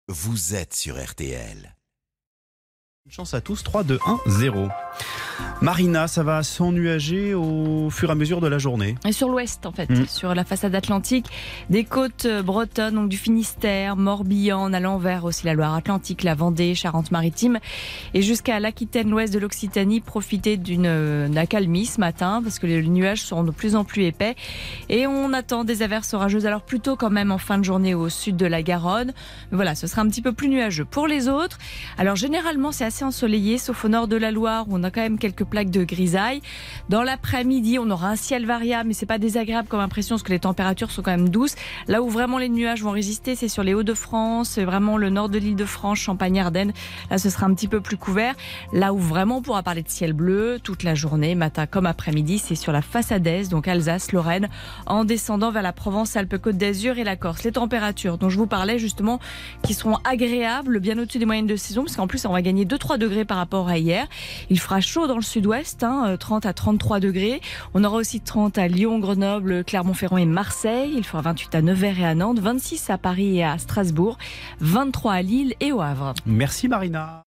vous êtes sur RTL. Une chance à tous, 3, 2, 1, 0. Marina, ça va s'ennuager au fur et à mesure de la journée. Et sur l'ouest, en fait, sur la façade atlantique, des côtes bretonnes, donc du Finistère, Morbihan, en allant vers aussi la Loire-Atlantique, la Vendée, Charente-Maritime, et jusqu'à l'Aquitaine, l'ouest de l'Occitanie, profiter d'une accalmie ce matin, parce que les nuages seront de plus en plus épais. Et on attend des averses orageuses, alors plutôt quand même en fin de journée au sud de la Garonne. Mais voilà, ce sera un petit peu plus nuageux. Pour les autres, alors généralement c'est assez ensoleillé, sauf au nord de la Loire, où on a quand même quelques plaques de grisaille. Dans l'après-midi, on aura un ciel variable, mais c'est pas désagréable comme impression, parce que les températures sont quand même douces. Là où vraiment les nuages vont résister, c'est sur les Hauts-de-France, vraiment le nord de l'Île-de-France, Champagne-Ardenne. Là, ce sera un petit peu plus couvert. Là où vraiment on pourra parler de ciel bleu toute la journée, matin comme après-midi, c'est sur la façade est, donc Alsace, Lorraine, en descendant vers la Provence, Alpes-Côte d'Azur et la Corse. Les températures dont je vous parlais justement, qui seront agréables, bien au-dessus des moyennes de saison, parce qu'en plus on va gagner 2-3 degrés par rapport à hier. Il fera chaud dans le sud-ouest, 30 à 33 degrés. On aura aussi 30 à Lyon, Grenoble, Clermont-Ferrand et Marseille. Il fera 28 à Nevers et à Nantes, 26 à Paris et à Strasbourg, 23 à Lille et au Havre. Merci Marina.